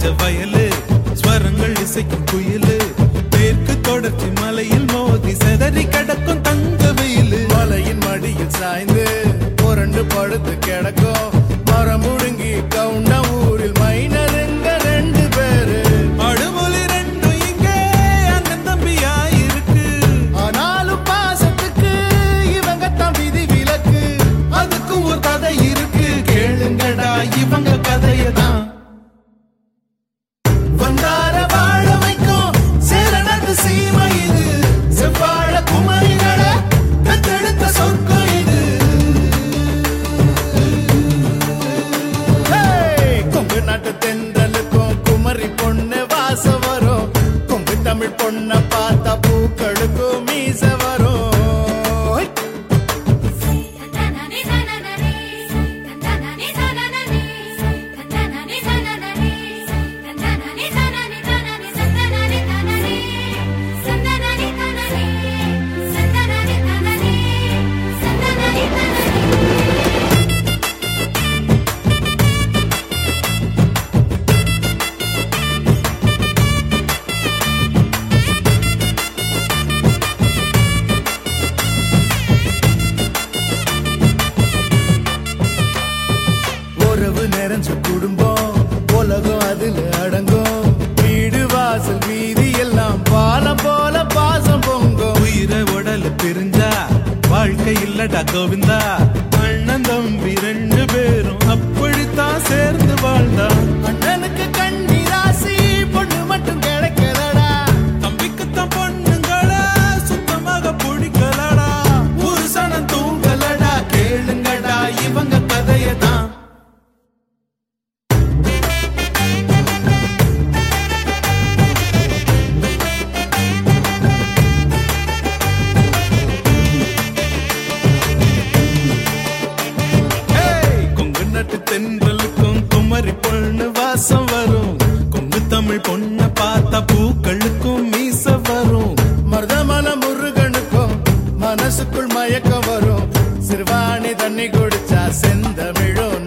பச்சை வயலு ஸ்வரங்கள் இசைக்கும் குயிலு மேற்கு தொடர்ச்சி மலையில் மோதி செதறி கிடக்கும் தங்க வெயிலு மலையின் மடியில் சாய்ந்து புரண்டு படுத்து கிடக்கும் மரம் முழுங்கி கவுண்ட ஊரில் மைனருங்க 2 பேரு அடுமொழி ரெண்டும் இங்கே அண்ணன் தம்பியா இருக்கு ஆனாலும் பாசத்துக்கு இவங்க தான் விதி விலக்கு அதுக்கும் ஒரு கதை இருக்கு கேளுங்கடா இவங்க கதையதான் வந்தார வாழ வைக்கும் சேரணத்து சீமை இது செவ்வாழ குமரிகள தத்தெடுத்த சொர்க்கம் இது கொங்கு நாட்டு தென்றலுக்கும் குமரி பொண்ணு வாசம் வரும் கொங்கு தமிழ் பொண்ண பார்த்தா பூக்களுக்கும் மீச வரும் உறவு நிறைஞ்ச குடும்பம் உலகம் அதுல அடங்கும் வீடு வாசல் வீதி எல்லாம் பாலம் போல பாசம் பொங்கும் உயிரை உடல் பிரிஞ்சா வாழ்க்கை இல்லடா கோவிந்தா அண்ணன் தம்பி 2 பேரும் அப்படித்தான் சேர்ந்து வாழ்ந்தா அண்ணனுக்கு கண்ணி ராசி பொண்ணு மட்டும் கிடைக்கலடா தம்பிக்குத்தான் பொண்ணுங்களா சுத்தமாக பிடிக்கலடா ஒரு சனம் தூங்கலடா கேளுங்கடா இவங்க கதையதான் கொங்கு நாட்டு தென்றலுக்கும் குமரி பொண்ணு வாசம் வரும் கொங்கு தமிழ் பொண்ண பார்த்தா பூக்களுக்கும் மீச வரும் மருதமல முருகனுக்கும் மனசுக்குள் மயக்கம் வரும் சிறுவாணி தண்ணி குடிச்சா செந்தமிழும்